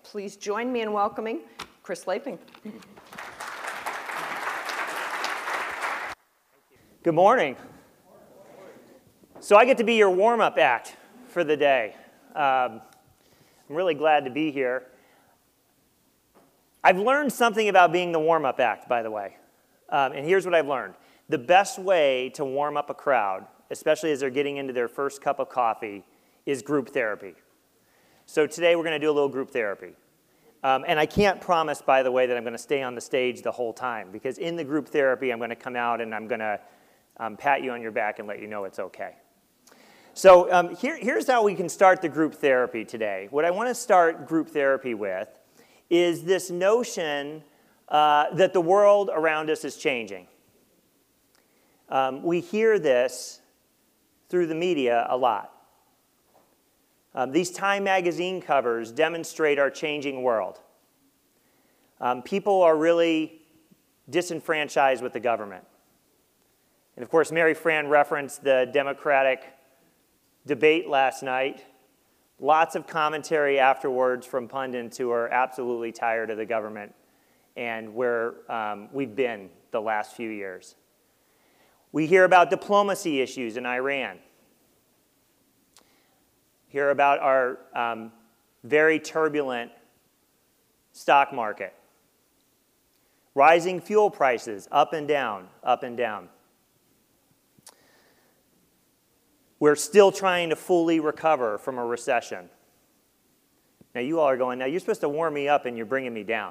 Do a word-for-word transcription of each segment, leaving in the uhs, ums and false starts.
Please join me in welcoming Chris Laping. Good morning. So I get to be your warm-up act for the day. Um, I'm really glad to be here. I've learned something about being the warm-up act, by the way. Um, and here's what I've learned. The best way to warm up a crowd, especially as they're getting into their first cup of coffee, is group therapy. So today we're going to do a little group therapy. Um, and I can't promise, by the way, that I'm going to stay on the stage the whole time, because in the group therapy I'm going to come out and I'm going to um, pat you on your back and let you know it's okay. So um, here, here's how we can start the group therapy today. What I want to start group therapy with is this notion uh, that the world around us is changing. Um, we hear this through the media a lot. Um, these Time magazine covers demonstrate our changing world. Um, people are really disenfranchised with the government. And of course, Mary Fran referenced the Democratic debate last night. Lots of commentary afterwards from pundits who are absolutely tired of the government and where um, we've been the last few years. We hear about diplomacy issues in Iran. Hear about our um, very turbulent stock market. Rising fuel prices, up and down, up and down. We're still trying to fully recover from a recession. Now you all are going, now you're supposed to warm me up and you're bringing me down.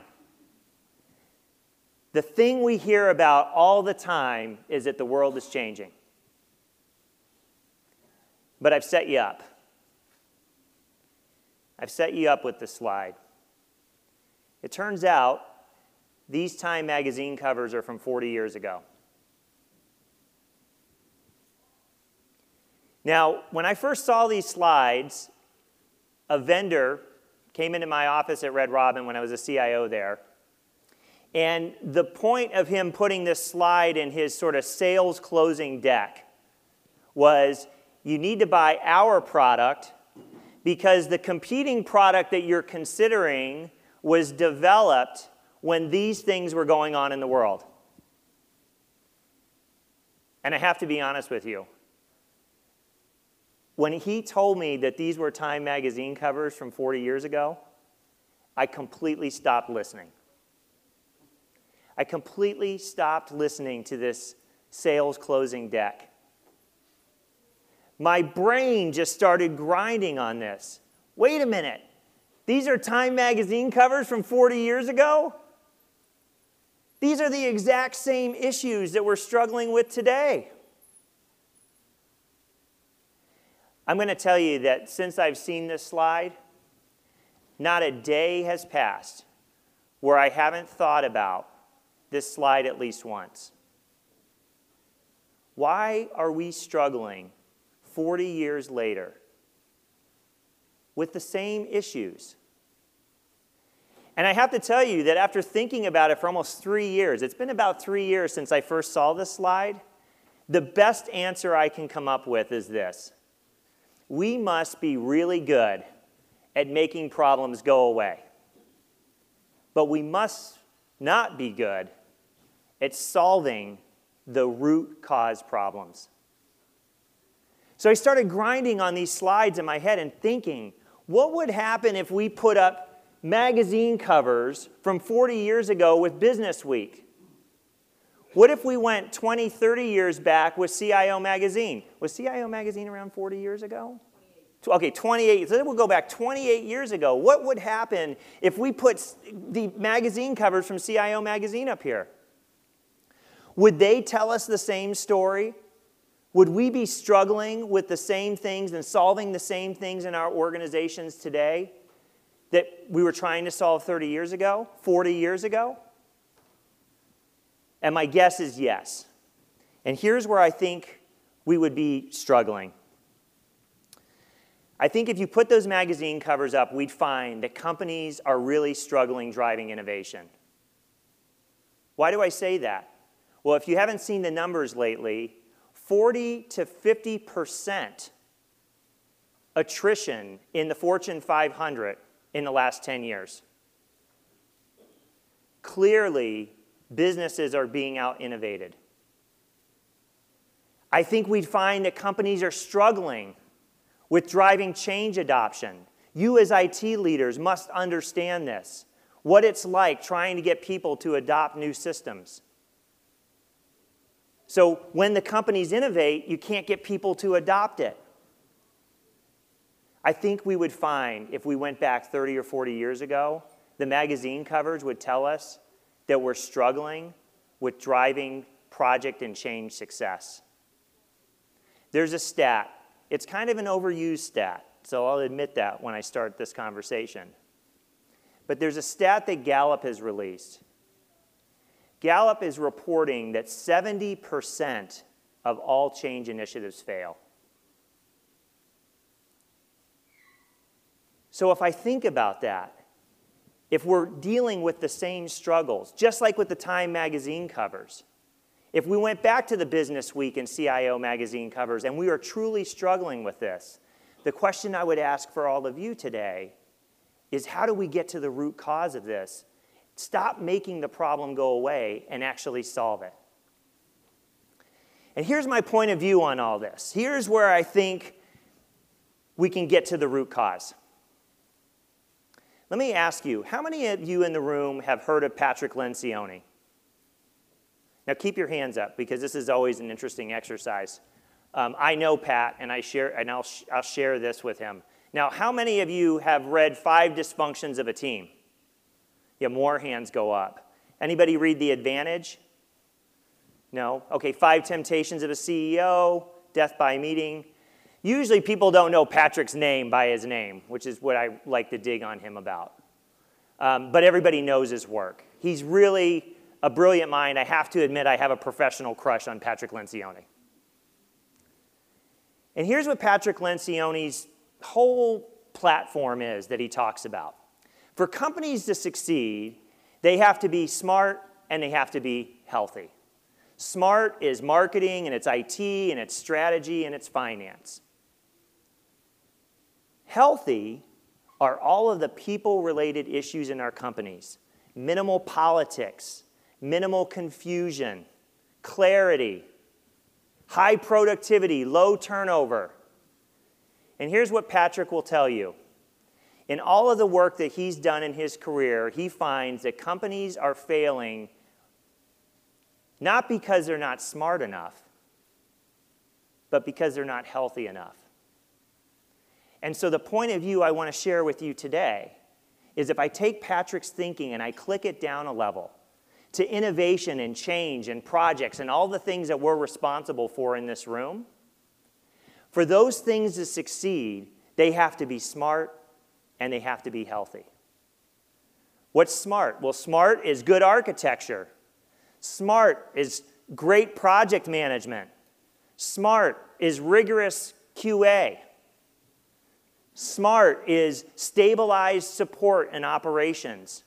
The thing we hear about all the time is that the world is changing. But I've set you up. I've set you up with this slide. It turns out these Time magazine covers are from forty years ago. Now, when I first saw these slides, a vendor came into my office at Red Robin when I was a C I O there. And the point of him putting this slide in his sort of sales closing deck was, you need to buy our product because the competing product that you're considering was developed when these things were going on in the world. And I have to be honest with you. When he told me that these were Time magazine covers from forty years ago, I completely stopped listening. I completely stopped listening to this sales closing deck. My brain just started grinding on this. Wait a minute. These are Time magazine covers from forty years ago? These are the exact same issues that we're struggling with today. I'm going to tell you that since I've seen this slide, not a day has passed where I haven't thought about this slide at least once. Why are we struggling forty years later with the same issues? And I have to tell you that after thinking about it for almost three years, it's been about three years since I first saw this slide, the best answer I can come up with is this. We must be really good at making problems go away. But we must not be good at solving the root cause problems. So I started grinding on these slides in my head and thinking, what would happen if we put up magazine covers from forty years ago with Business Week? What if we went twenty, thirty years back with C I O Magazine? Was C I O Magazine around forty years ago? Okay, twenty-eight. So then we'll go back twenty-eight years ago. What would happen if we put the magazine covers from C I O Magazine up here? Would they tell us the same story? Would we be struggling with the same things and solving the same things in our organizations today that we were trying to solve thirty years ago, forty years ago? And my guess is yes. And here's where I think we would be struggling. I think if you put those magazine covers up, we'd find that companies are really struggling driving innovation. Why do I say that? Well, if you haven't seen the numbers lately, forty to fifty percent attrition in the Fortune five hundred in the last ten years. Clearly, businesses are being out-innovated. I think we'd find that companies are struggling with driving change adoption. You as I T leaders must understand this, what it's like trying to get people to adopt new systems. So when the companies innovate, you can't get people to adopt it. I think we would find, if we went back thirty or forty years ago, the magazine covers would tell us that we're struggling with driving project and change success. There's a stat. It's kind of an overused stat, so I'll admit that when I start this conversation. But there's a stat that Gallup has released. Gallup is reporting that seventy percent of all change initiatives fail. So if I think about that, if we're dealing with the same struggles, just like with the Time magazine covers, if we went back to the Business Week and C I O magazine covers and we are truly struggling with this, the question I would ask for all of you today is how do we get to the root cause of this? Stop making the problem go away and actually solve it. And here's my point of view on all this. Here's where I think we can get to the root cause. Let me ask you, how many of you in the room have heard of Patrick Lencioni? Now keep your hands up because this is always an interesting exercise. Um, I know Pat, and I share, and I'll, sh I'll share this with him. Now, how many of you have read Five Dysfunctions of a Team? Yeah, more hands go up. Anybody read The Advantage? No? Okay, Five Temptations of a C E O, Death by Meeting. Usually people don't know Patrick's name by his name, which is what I like to dig on him about. Um, but everybody knows his work. He's really a brilliant mind. I have to admit I have a professional crush on Patrick Lencioni. And here's what Patrick Lencioni's whole platform is that he talks about. For companies to succeed, they have to be smart and they have to be healthy. Smart is marketing and it's I T and it's strategy and it's finance. Healthy are all of the people-related issues in our companies. Minimal politics, minimal confusion, clarity, high productivity, low turnover. And here's what Patrick will tell you. In all of the work that he's done in his career, he finds that companies are failing not because they're not smart enough, but because they're not healthy enough. And so the point of view I want to share with you today is if I take Patrick's thinking and I click it down a level to innovation and change and projects and all the things that we're responsible for in this room, for those things to succeed, they have to be smart and they have to be healthy. What's smart? Well, smart is good architecture. Smart is great project management. Smart is rigorous Q A. Smart is stabilized support and operations.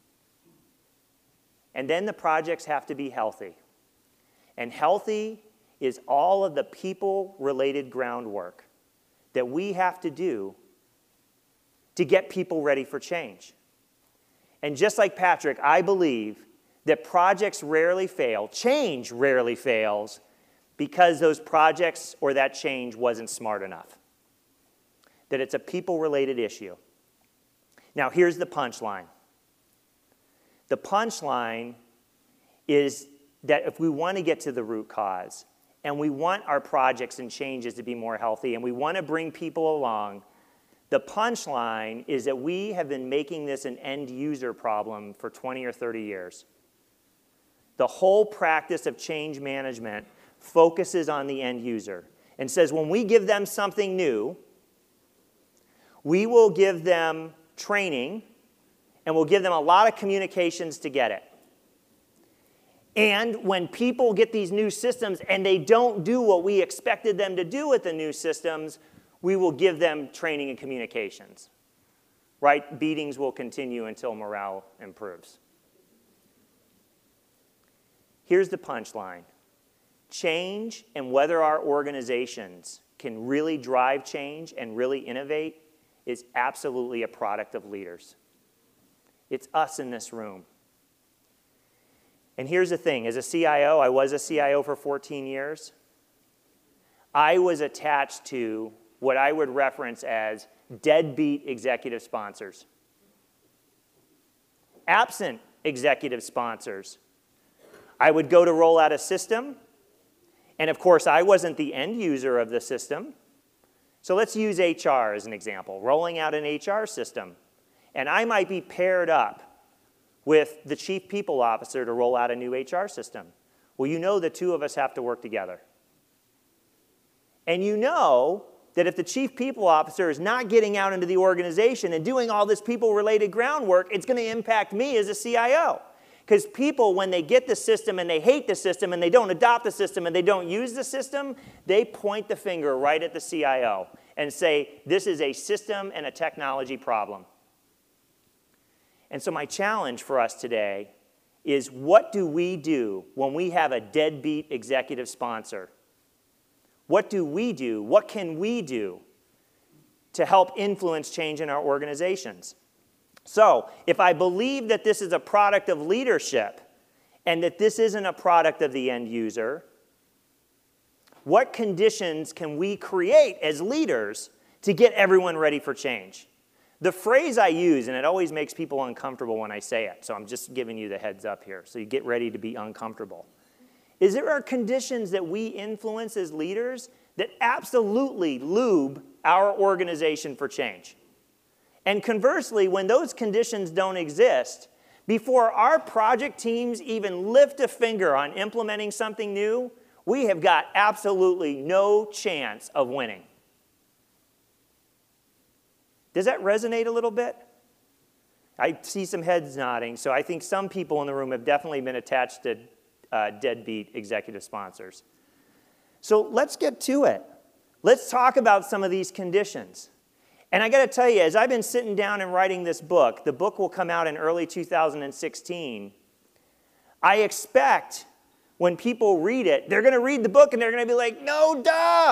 And then the projects have to be healthy. And healthy is all of the people-related groundwork that we have to do to get people ready for change. And just like Patrick, I believe that projects rarely fail, change rarely fails, because those projects or that change wasn't smart enough. That it's a people-related issue. Now, here's the punchline. The punchline is that if we want to get to the root cause, and we want our projects and changes to be more healthy, and we want to bring people along, the punchline is that we have been making this an end-user problem for twenty or thirty years. The whole practice of change management focuses on the end user and says when we give them something new, we will give them training and we'll give them a lot of communications to get it. And when people get these new systems and they don't do what we expected them to do with the new systems, we will give them training and communications. Right? Beatings will continue until morale improves. Here's the punchline. Change and whether our organizations can really drive change and really innovate is absolutely a product of leaders. It's us in this room. And here's the thing. As a C I O, I was a C I O for fourteen years. I was attached to what I would reference as deadbeat executive sponsors. Absent executive sponsors, I would go to roll out a system, and of course, I wasn't the end user of the system. So let's use H R as an example, rolling out an H R system. And I might be paired up with the chief people officer to roll out a new H R system. Well, you know the two of us have to work together. And you know that if the chief people officer is not getting out into the organization and doing all this people-related groundwork, it's going to impact me as a C I O. Because people, when they get the system and they hate the system and they don't adopt the system and they don't use the system, they point the finger right at the C I O and say, this is a system and a technology problem. And so my challenge for us today is, what do we do when we have a deadbeat executive sponsor? What do we do? What can we do to help influence change in our organizations? So, if I believe that this is a product of leadership and that this isn't a product of the end user, what conditions can we create as leaders to get everyone ready for change? The phrase I use, and it always makes people uncomfortable when I say it, so I'm just giving you the heads up here, so you get ready to be uncomfortable, is there are conditions that we influence as leaders that absolutely lube our organization for change. And conversely, when those conditions don't exist, before our project teams even lift a finger on implementing something new, we have got absolutely no chance of winning. Does that resonate a little bit? I see some heads nodding, so I think some people in the room have definitely been attached to uh, deadbeat executive sponsors. So let's get to it. Let's talk about some of these conditions. And I got to tell you, as I've been sitting down and writing this book, the book will come out in early two thousand sixteen, I expect when people read it, they're going to read the book and they're going to be like, no duh.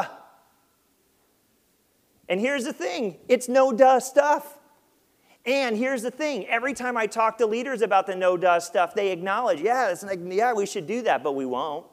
And here's the thing, it's no duh stuff. And here's the thing, every time I talk to leaders about the no duh stuff, they acknowledge, yeah, it's like, yeah, we should do that, but we won't.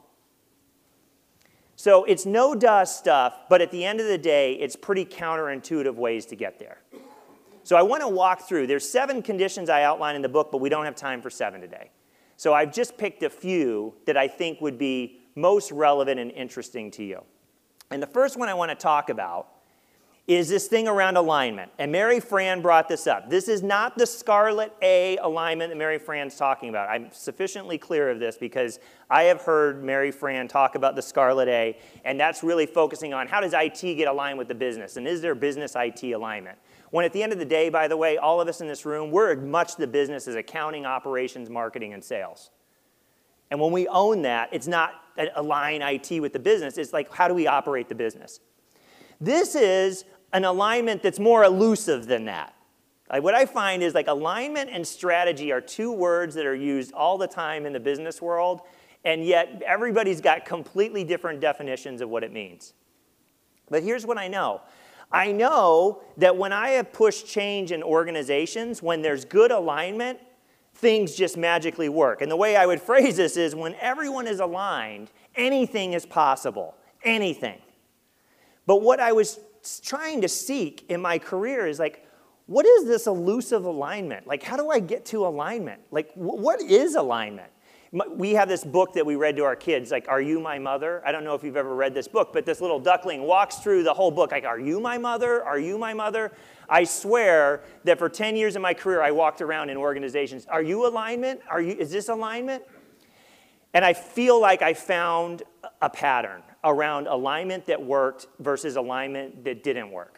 So it's no duh stuff, but at the end of the day, it's pretty counterintuitive ways to get there. So I want to walk through. There's seven conditions I outline in the book, but we don't have time for seven today. So I've just picked a few that I think would be most relevant and interesting to you. And the first one I want to talk about is this thing around alignment. And Mary Fran brought this up. This is not the Scarlet A alignment that Mary Fran's talking about. I'm sufficiently clear of this because I have heard Mary Fran talk about the Scarlet A, and that's really focusing on how does I T get aligned with the business, and is there business I T alignment? When at the end of the day, by the way, all of us in this room, we're as much the business as accounting, operations, marketing, and sales. And when we own that, it's not align I T with the business. It's like, how do we operate the business? This is an alignment that's more elusive than that. Like what I find is like alignment and strategy are two words that are used all the time in the business world, and yet everybody's got completely different definitions of what it means. But here's what I know. I know that when I have pushed change in organizations, when there's good alignment, things just magically work. And the way I would phrase this is when everyone is aligned, anything is possible. Anything. But what I was trying to seek in my career is like, what is this elusive alignment? Like, how do I get to alignment? Like, what is alignment? We have this book that we read to our kids, like, Are You My Mother? I don't know if you've ever read this book, but this little duckling walks through the whole book, like, are you my mother? Are you my mother? I swear that for ten years of my career, I walked around in organizations. Are you alignment? Are you, is this alignment? And I feel like I found a pattern around alignment that worked versus alignment that didn't work.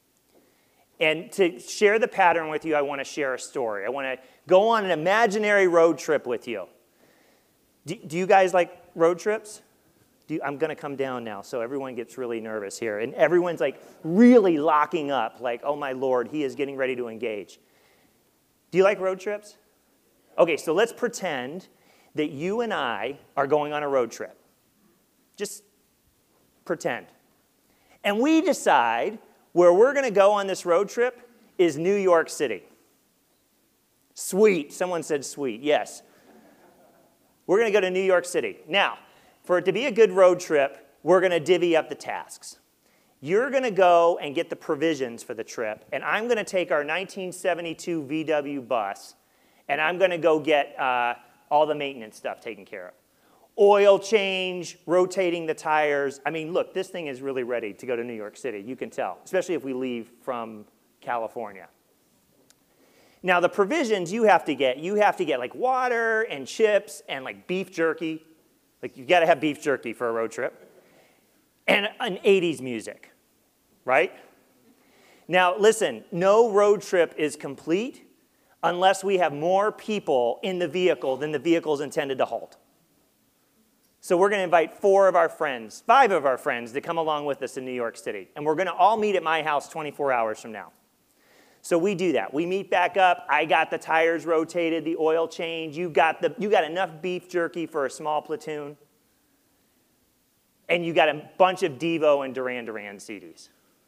And to share the pattern with you, I want to share a story. I want to go on an imaginary road trip with you. Do, do you guys like road trips? Do you, I'm going to come down now, so everyone gets really nervous here. And everyone's like really locking up, like, oh my Lord, he is getting ready to engage. Do you like road trips? Okay, so let's pretend that you and I are going on a road trip. Just pretend. And we decide where we're going to go on this road trip is New York City. Sweet. Someone said sweet. Yes. We're going to go to New York City. Now, for it to be a good road trip, we're going to divvy up the tasks. You're going to go and get the provisions for the trip, and I'm going to take our nineteen seventy-two V W bus, and I'm going to go get uh, all the maintenance stuff taken care of. Oil change, rotating the tires. I mean, look, this thing is really ready to go to New York City. You can tell, especially if we leave from California. Now, the provisions you have to get, you have to get like water and chips and like beef jerky. Like, you got to have beef jerky for a road trip. And an eighties music, right? Now, listen, no road trip is complete unless we have more people in the vehicle than the vehicle is intended to hold. So we're going to invite four of our friends, five of our friends to come along with us in New York City. And we're going to all meet at my house twenty-four hours from now. So we do that. We meet back up. I got the tires rotated, the oil change. You got, the, you got enough beef jerky for a small platoon. And you got a bunch of Devo and Duran Duran C Ds.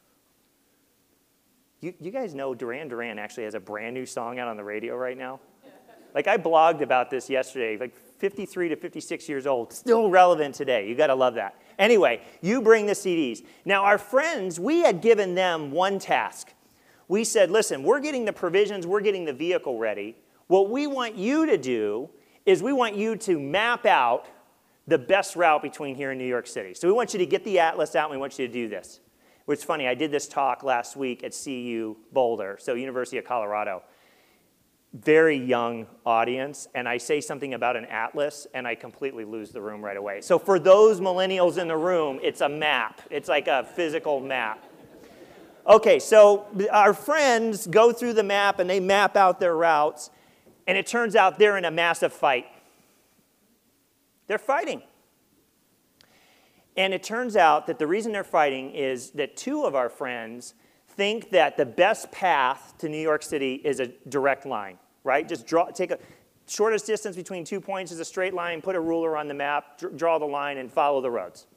You, you guys know Duran Duran actually has a brand new song out on the radio right now? Like, I blogged about this yesterday, like fifty-three to fifty-six years old, still relevant today. You got to love that. Anyway, you bring the C Ds. Now, our friends, we had given them one task. We said, listen, we're getting the provisions, we're getting the vehicle ready. What we want you to do is we want you to map out the best route between here and New York City. So we want you to get the atlas out, and we want you to do this. It's funny, I did this talk last week at C U Boulder, so University of Colorado. Very young audience, and I say something about an atlas, and I completely lose the room right away. So for those millennials in the room, it's a map. It's like a physical map. Okay, so our friends go through the map, and they map out their routes, and it turns out they're in a massive fight. They're fighting. And it turns out that the reason they're fighting is that two of our friends think that the best path to New York City is a direct line, right? Just draw, take a shortest distance between two points is a straight line, put a ruler on the map, dr- draw the line, and follow the roads.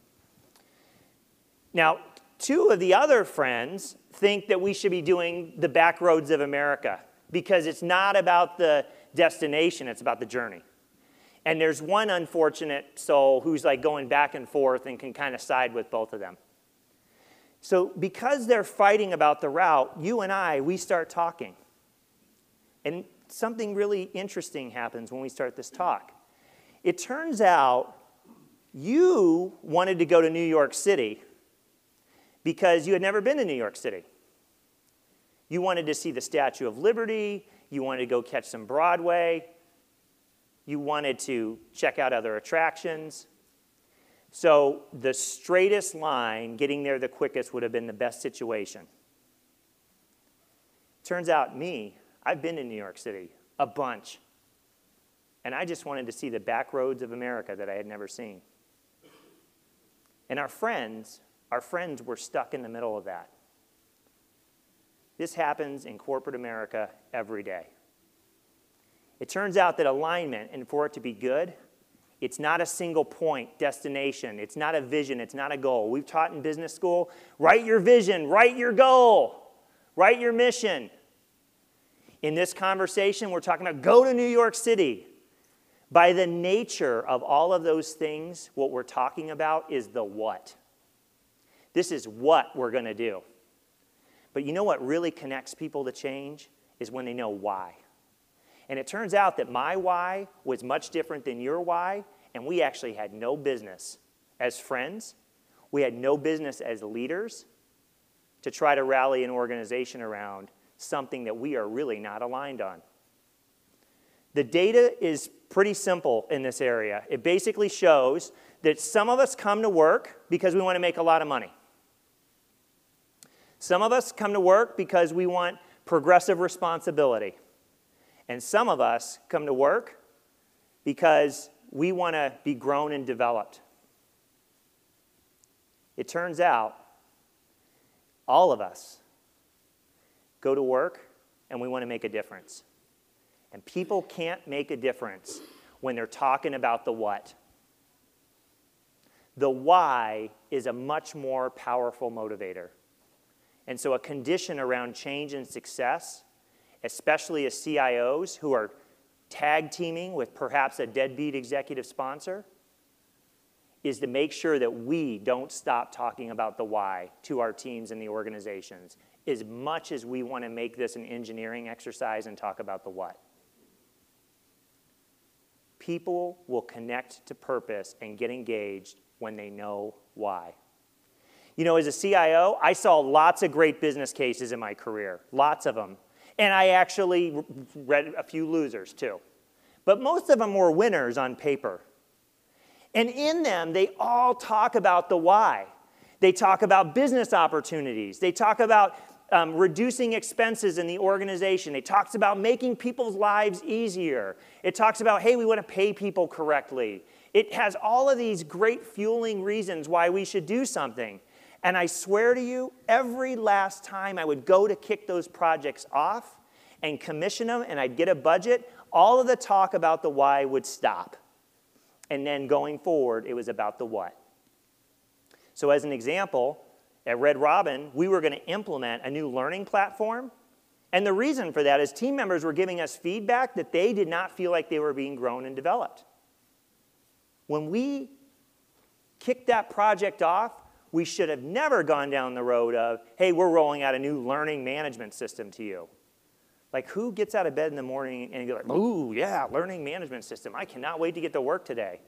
Now, two of the other friends think that we should be doing the back roads of America because it's not about the destination, it's about the journey. And there's one unfortunate soul who's like going back and forth and can kind of side with both of them. So because they're fighting about the route, you and I, we start talking. And something really interesting happens when we start this talk. It turns out you wanted to go to New York City because you had never been to New York City. You wanted to see the Statue of Liberty. You wanted to go catch some Broadway. You wanted to check out other attractions. So the straightest line, getting there the quickest, would have been the best situation. Turns out me, I've been to New York City a bunch. And I just wanted to see the back roads of America that I had never seen. And our friends, our friends were stuck in the middle of that. This happens in corporate America every day. It turns out that alignment, and for it to be good, it's not a single point destination. It's not a vision. It's not a goal. We've taught in business school, write your vision, write your goal, write your mission. In this conversation, we're talking about go to New York City. By the nature of all of those things, what we're talking about is the what. This is what we're going to do. But you know what really connects people to change is when they know why. And it turns out that my why was much different than your why, and we actually had no business as friends. We had no business as leaders to try to rally an organization around something that we are really not aligned on. The data is pretty simple in this area. It basically shows that some of us come to work because we want to make a lot of money. Some of us come to work because we want progressive responsibility. And some of us come to work because we want to be grown and developed. It turns out all of us go to work and we want to make a difference. And people can't make a difference when they're talking about the what. The why is a much more powerful motivator. And so a condition around change and success, especially as C I Os who are tag teaming with perhaps a deadbeat executive sponsor, is to make sure that we don't stop talking about the why to our teams and the organizations as much as we want to make this an engineering exercise and talk about the what. People will connect to purpose and get engaged when they know why. You know, as a C I O, I saw lots of great business cases in my career, lots of them. And I actually read a few losers too. But most of them were winners on paper. And in them, they all talk about the why. They talk about business opportunities. They talk about um, reducing expenses in the organization. It talks about making people's lives easier. It talks about, hey, we want to pay people correctly. It has all of these great fueling reasons why we should do something. And I swear to you, every last time I would go to kick those projects off and commission them and I'd get a budget, all of the talk about the why would stop. And then going forward, it was about the what. So as an example, at Red Robin, we were going to implement a new learning platform. And the reason for that is team members were giving us feedback that they did not feel like they were being grown and developed. When we kicked that project off, we should have never gone down the road of, hey, we're rolling out a new learning management system to you. Like, who gets out of bed in the morning and goes, like, ooh, yeah, learning management system. I cannot wait to get to work today.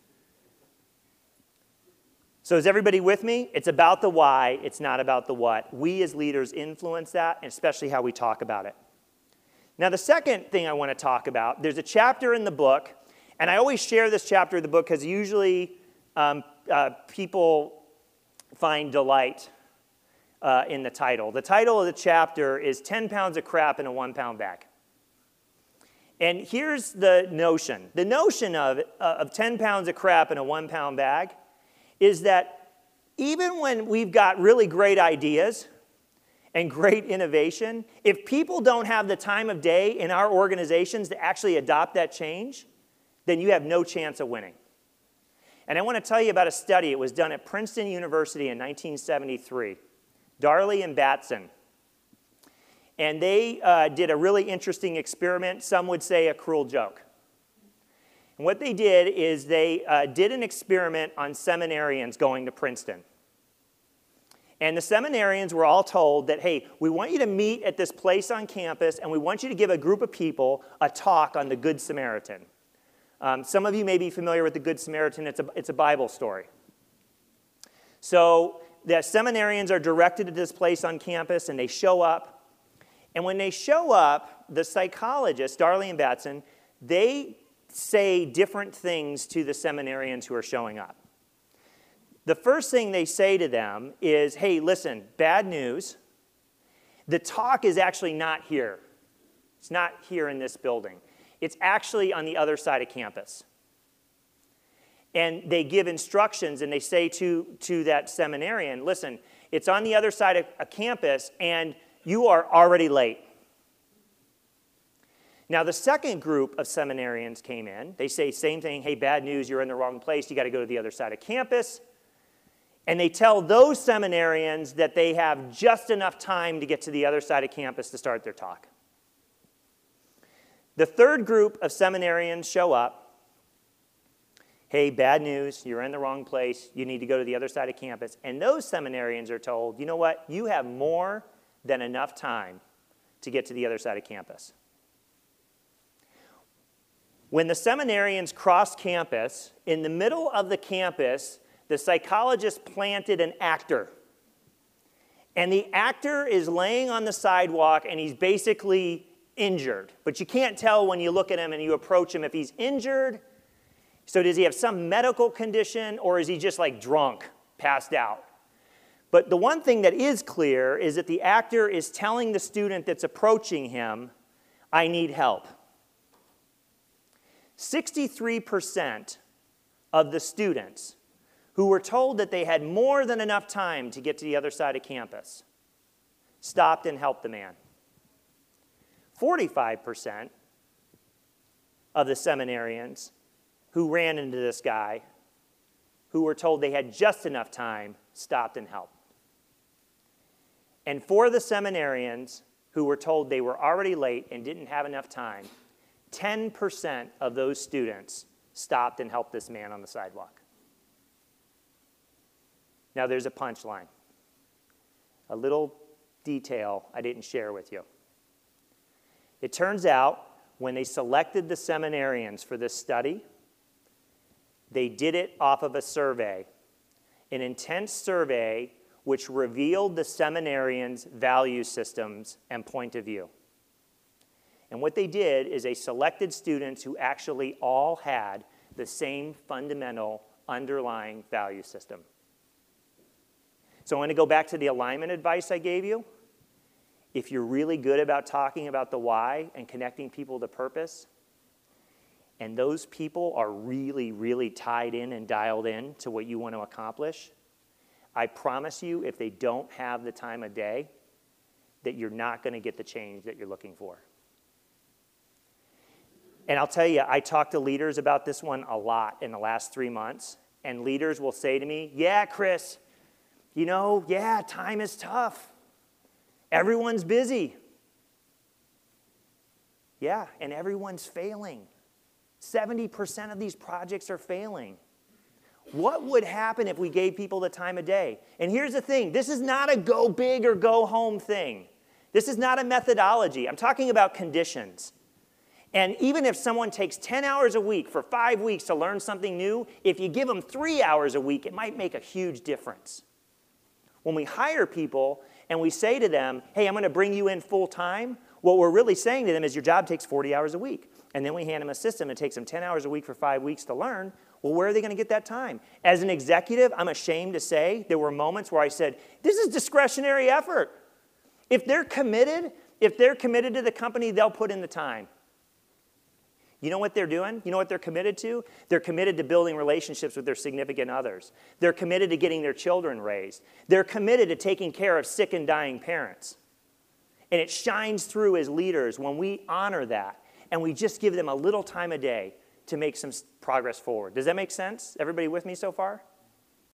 So is everybody with me? It's about the why. It's not about the what. We as leaders influence that, and especially how we talk about it. Now, the second thing I want to talk about, there's a chapter in the book, and I always share this chapter of the book because usually um, uh, people find delight uh, in the title. The title of the chapter is ten pounds of crap in a one-pound bag. And here's the notion. The notion of, uh, of ten pounds of crap in a one-pound bag is that even when we've got really great ideas and great innovation, if people don't have the time of day in our organizations to actually adopt that change, then you have no chance of winning. And I want to tell you about a study. It was done at Princeton University in nineteen seventy-three. Darley and Batson. And they uh, did a really interesting experiment. Some would say a cruel joke. And what they did is they uh, did an experiment on seminarians going to Princeton. And the seminarians were all told that, hey, we want you to meet at this place on campus, and we want you to give a group of people a talk on the Good Samaritan. Um, some of you may be familiar with the Good Samaritan. It's a, it's a Bible story. So the seminarians are directed to this place on campus, and they show up. And when they show up, the psychologists, Darley and Batson, they say different things to the seminarians who are showing up. The first thing they say to them is, hey, listen, bad news. The talk is actually not here. It's not here in this building. It's actually on the other side of campus. And they give instructions, and they say to, to that seminarian, listen, it's on the other side of a campus, and you are already late. Now, the second group of seminarians came in. They say, same thing, hey, bad news, you're in the wrong place. You got to go to the other side of campus. And they tell those seminarians that they have just enough time to get to the other side of campus to start their talk. The third group of seminarians show up. Hey, bad news, you're in the wrong place. You need to go to the other side of campus. And those seminarians are told, you know what? You have more than enough time to get to the other side of campus. When the seminarians crossed campus, in the middle of the campus, the psychologist planted an actor. And the actor is laying on the sidewalk, and he's basically injured. But you can't tell when you look at him and you approach him if he's injured. So does he have some medical condition, or is he just like drunk, passed out? But the one thing that is clear is that the actor is telling the student that's approaching him, I need help. sixty-three percent of the students who were told that they had more than enough time to get to the other side of campus stopped and helped the man. forty-five percent of the seminarians who ran into this guy, who were told they had just enough time, stopped and helped. And for the seminarians who were told they were already late and didn't have enough time, ten percent of those students stopped and helped this man on the sidewalk. Now there's a punchline. A little detail I didn't share with you. It turns out when they selected the seminarians for this study, they did it off of a survey, an intense survey which revealed the seminarians' value systems and point of view. And what they did is they selected students who actually all had the same fundamental underlying value system. So I want to go back to the alignment advice I gave you. If you're really good about talking about the why and connecting people to purpose, and those people are really, really tied in and dialed in to what you want to accomplish, I promise you, if they don't have the time of day, that you're not going to get the change that you're looking for. And I'll tell you, I talked to leaders about this one a lot in the last three months, and leaders will say to me, yeah, Chris, you know, yeah, time is tough. Everyone's busy. Yeah, and everyone's failing. seventy percent of these projects are failing. What would happen if we gave people the time of day? And here's the thing, this is not a go big or go home thing. This is not a methodology. I'm talking about conditions. And even if someone takes ten hours a week for five weeks to learn something new, if you give them three hours a week, it might make a huge difference. When we hire people and we say to them, hey, I'm going to bring you in full time, what we're really saying to them is your job takes forty hours a week. And then we hand them a system that takes them ten hours a week for five weeks to learn. Well, where are they going to get that time? As an executive, I'm ashamed to say there were moments where I said, this is discretionary effort. If they're committed, if they're committed to the company, they'll put in the time. You know what they're doing? You know what they're committed to? They're committed to building relationships with their significant others. They're committed to getting their children raised. They're committed to taking care of sick and dying parents. And it shines through as leaders when we honor that and we just give them a little time a day to make some progress forward. Does that make sense? Everybody with me so far?